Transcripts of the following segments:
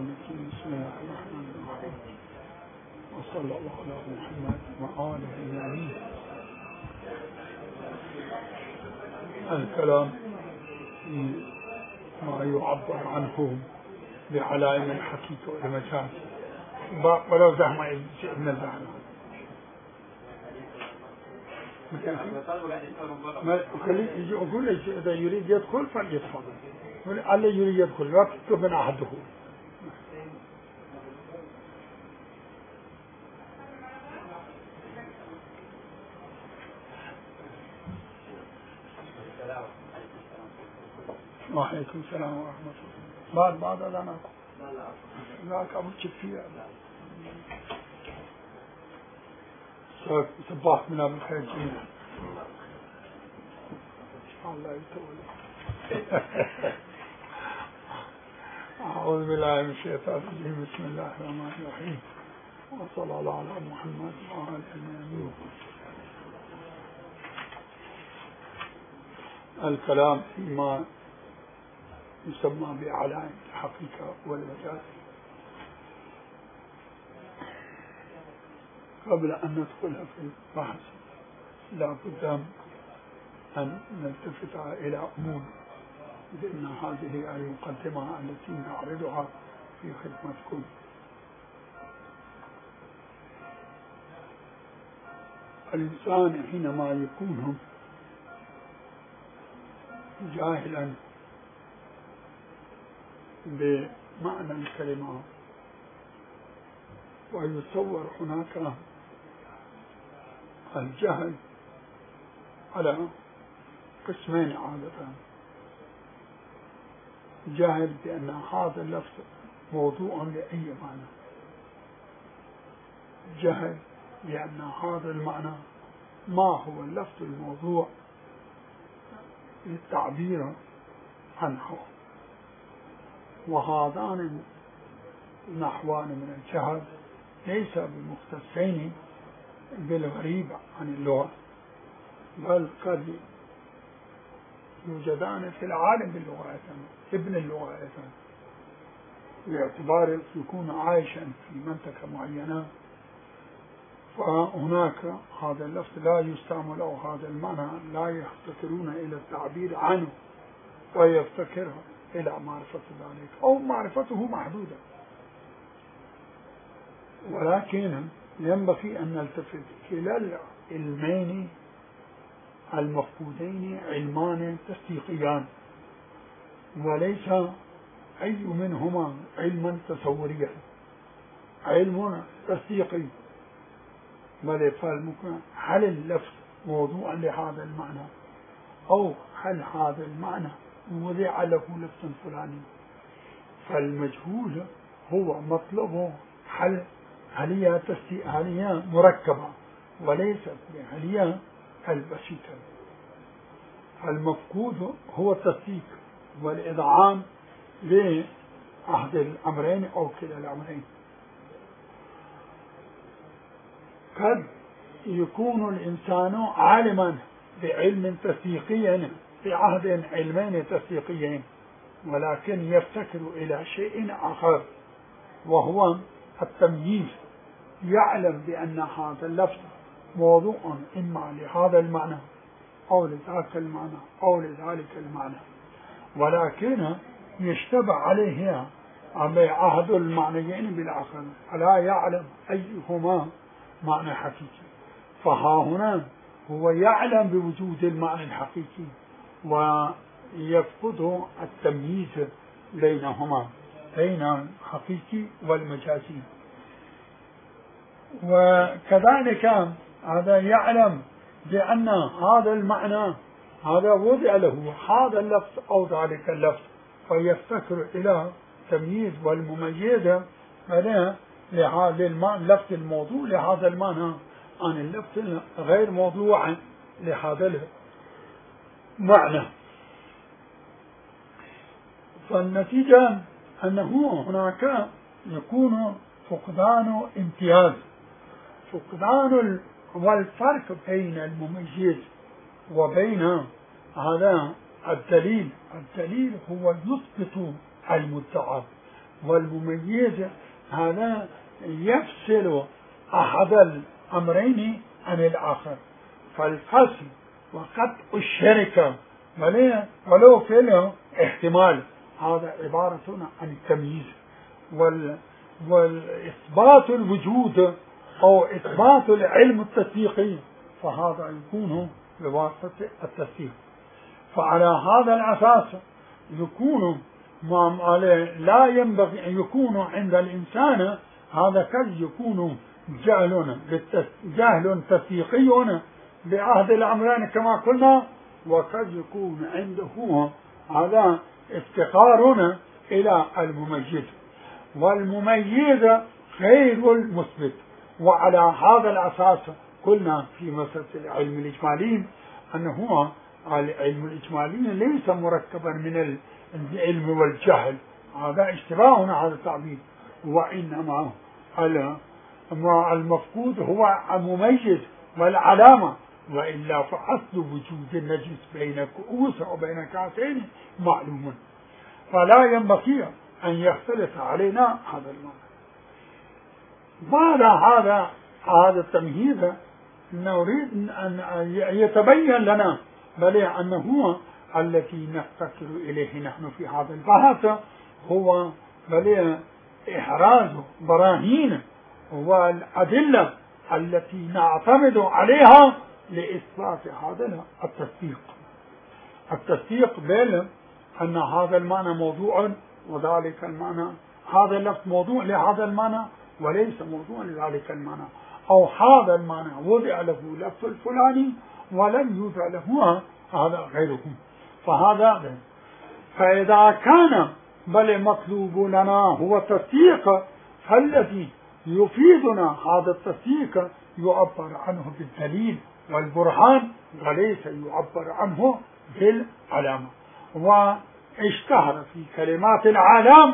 الرجيم. بسم الله الرحمن الرحيم، وصلى الله على محمد وآله أجمعين. الكلام ما يعبر عنه بعلائم الحقيقة والمجاز ولو زحمة ابن الزحمة يجي أقول لك إذا يريد يدخل فليدخل، على يريد يدخل لا تكتب من أحده. وعليكم السلام ورحمة الله. بعد أذانكم لا أبو تشفيه صباح من أبو الخير جميعا. الله يتولى. أعوذ بالله من الشيطان الرجيم. بسم الله الرحمن الرحيم، وصلى الله على محمد وعلى آله. الكلام فيما يسمى بعلائم الحقيقة والمجاز. قبل أن ندخل في البحث لا بد أن نلتفت إلى أمور، لأن هذه المقدمة التي نعرضها في خدمتكم. الإنسان حينما يكون جاهلا بمعنى الكلمة ويتصور هناك الجهل على قسمين عادة: جهل بأن هذا اللفظ موضوع لأي معنى، جهل بأن هذا المعنى ما هو اللفظ الموضوع للتعبير عنه. وهذان النحوان من الجهل ليس بمختصين بالغريب عن اللغة، بل قد يوجدان في العالم باللغة أيضا، ابن اللغة أيضا، باعتبار يكون عايشا في منطقة معينة، فهناك هذا اللفظ لا يستعمل أو هذا المعنى لا يفتكرون إلى التعبير عنه ويفتكر إلى معرفة ذلك، أو معرفته محدودة. ولكن ينبغي أن نلتفت كلا العلمين المفقودين علمان تصديقيان، وليس أي منهما علما تصوريا، علم تصديقي. بل فالممكن هل اللفظ موضوع لهذا المعنى، أو هل هذا المعنى وضع له لفظ فلاني. فالمجهول هو مطلبه هل هي مركبة وليست هي البسيطة. المفقود هو التصديق والإذعان لأحد الأمرين أو كلا الأمرين. قد يكون الإنسان عالما بعلم تصديقي في عهد علمين تصديقيين، ولكن يفتكر إلى شيء آخر وهو التمييز. يعلم بأن هذا اللفظ موضوع إما لهذا المعنى أو لذاك المعنى أو لذلك المعنى، ولكن يشتبه عليه عهد المعنيين بالآخر، فلا يعلم أيهما معنى حقيقي. فها هنا هو يعلم بوجود المعنى الحقيقي ويفقد التمييز بينهما، بين الحقيقي والمجازي. وكذلك هذا يعلم بأن هذا المعنى هذا وضع له هذا اللفظ أو ذلك اللفظ، فيفتكر إلى تمييز والمميز لللفظ الموضوع لهذا المعنى عن اللفظ غير موضوع لهذا المعنى. فالنتيجة أنه هناك يكون فقدان امتياز، فقدان والفرق بين المميز وبين هذا الدليل. الدليل هو يثبت المدعى، والمميز هذا يفصل أحد الأمرين عن الآخر. فالفصل وقطع الشركة ولو في له احتمال هذا عبارة عن التمييز. والإثبات الوجود أو إثبات العلم التصديقي فهذا يكون بواسطة التصديق. فعلى هذا الأساس يكون لا ينبغي أن يكون عند الإنسان هذا قد يكون جهل تصديقي بعهد الأمرين كما قلنا، وقد يكون عنده هذا افتقار إلى المميز، والمميز غير المثبت. وعلى هذا الأساس قلنا في مسألة العلم الإجمالي أنه العلم الإجمالي ليس مركبا من العلم والجهل، هذا اشتباه هذا التعبير، وإنما المفقود هو المميز والعلامة، وإلا فأصل وجود النجس بين كؤوس وبين كاسين معلوم، فلا ينبغي أن يختلف علينا هذا المعنى. بعد هذا التمهيد نريد أن يتبين لنا بل أنه التي نفتكر إليه نحن في هذا البحث هو بل إحراز براهين والأدلة التي نعتمد عليها لإثبات هذا التصديق بل أن هذا المعنى موضوع وذلك المعنى، هذا اللفظ موضوع لهذا المعنى وليس موضوع لذلك المعنى، أو هذا المعنى وضع له لفظ الفلاني ولم يوضع له هذا غيره. فإذا كان بل مطلوب لنا هو التصديق، فالذي يفيدنا هذا التصديق يعبر عنه بالدليل والبرهان وليس يعبر عنه بالعلامة. واشتهر في كلمات العالم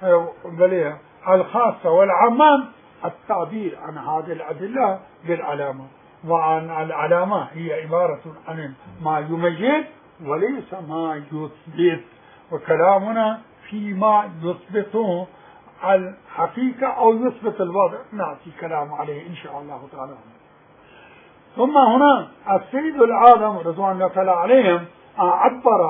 الخاصة والعامة التعبير عن هذه الأدلة بالعلامة، وعن العلامة هي عبارة عن ما يميز وليس ما يثبت، وكلامنا فيما يثبته الحقيقة أو يثبت الوضع نأتي كلام عليه إن شاء الله تعالى. ثم هنا السيد العالم رضوان الله تعالى عليهم عبر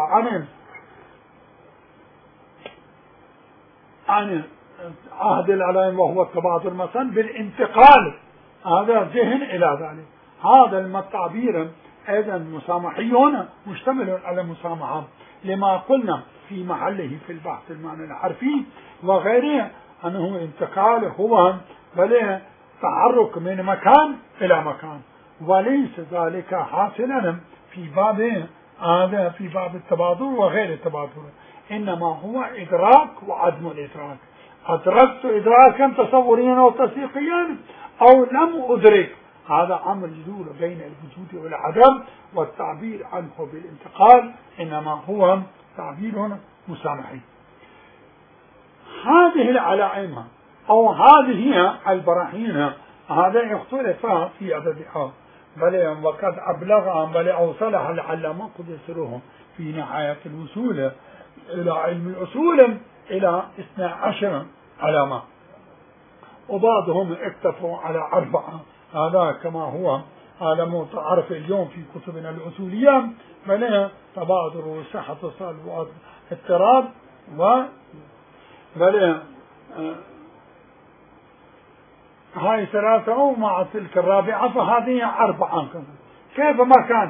عن عهد العلائم وهو التبادل مثلا بالانتقال هذا ذهن إلى ذلك. هذا التعبير أيضا مسامحي هنا مشتمل على مسامحة لما قلنا في محله في البحث المعنى الحرفي وغيره أنه انتقال هو بل تحرك من مكان إلى مكان، وليس ذلك حاصلا في باب التبادل وغير التبادل، إنما هو إدراك وعدم الإدراك. أدركت إدراكا تصوريا وتصديقيا أو لم أدرك، هذا أمر يدور بين الوجود والعدم، والتعبير عنه بالانتقال إنما هو تعبير مسامحي. هذه العلائم أو هذه البراهين هذا اختلف في عددها، بل وقد أبلغ بل أوصلها العلامة قدسهم في نهاية الوصول إلى علم الأصول إلى 12 علامة، وبعضهم اكتفوا على 4. هذا كما هو هذا متعارف اليوم في كتبنا الأصولية، بل تبادر وصحة الصلب واضطراب بل هاي 3 ومع تلك 4 فهذه 4 كيف ما كان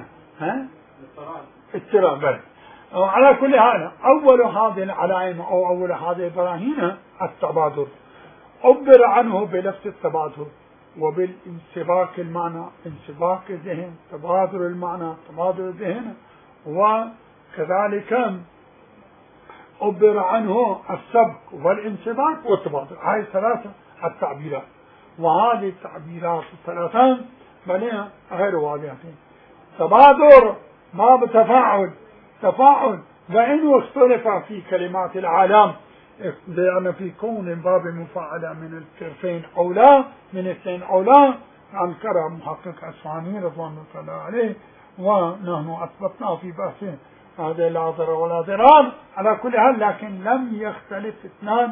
اضطراب. على كل حال أول هذه العلائم أو أول هذه البراهين التبادر، عبر عنه بلفظ التبادر وبالانسباق المعنى انسباق الذهن، تبادر المعنى تبادر الذهن، وكذلك عبر عنه السبق والانسباق والتبادر. هاي 3 التعبيرات، وهذه التعبيرات 3 بنيها غير واضحة. تبادر ما بتفاعل تفاعل، وإنه اختلف في كلمات العالم لأن في كون باب مفاعلة من الطرفين أو لا من 2 أو لا أنكر محقق أصفهاني رضوان الله عليه، ونحن أثبتنا في بحث هذا لا ضرر ولا ضرار على كل حال، لكن لم يختلف 2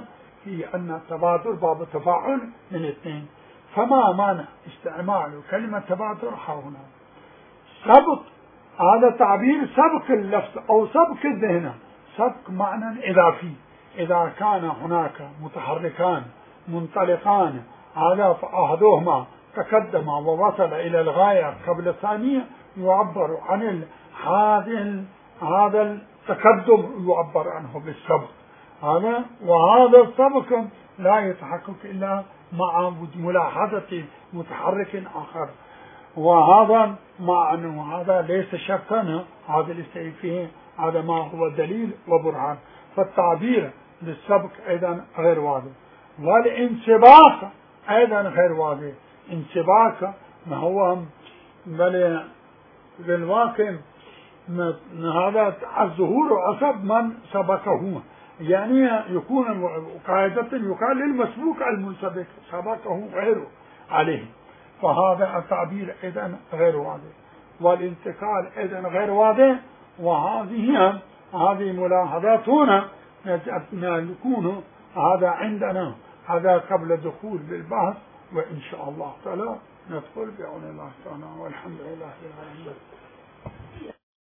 في أن التبادر باب تفاعل من اثنين، فما مانع استعمال كلمة تبادر هنا؟ سبق، هذا تعبير سبق اللفظ أو سبق الذهن، سبق معنى إضافي. إذا كان هناك متحركان منطلقان، هذا فأحدهما تقدم ووصل إلى الغاية قبل الثانية، يعبر عن هذا التقدم يعبر عنه بالسبق. وهذا السبق لا يتحقق إلا مع ملاحظة متحرك آخر، وهذا مع أنه هذا ليس شرطا، هذا ليس فيه، هذا ما هو دليل وبرهان. فالتعبير للسبق أيضا غير واضح، والانسباق أيضا غير واضح. انسباق ما هو بل بالواقع هذا الظهور عصب من سبقه، يعني يكون قاعدة يقال للمسبوق المنسبق سبقه غيره عليه، فهذا التعبير أيضا غير واضح، والانتقال أيضا غير واضح. وهذه ملاحظات هنا نكون هذا عندنا هذا قبل الدخول بالبحث، وإن شاء الله تعالى ندخل بعون الله تعالى، والحمد لله رب العالمين.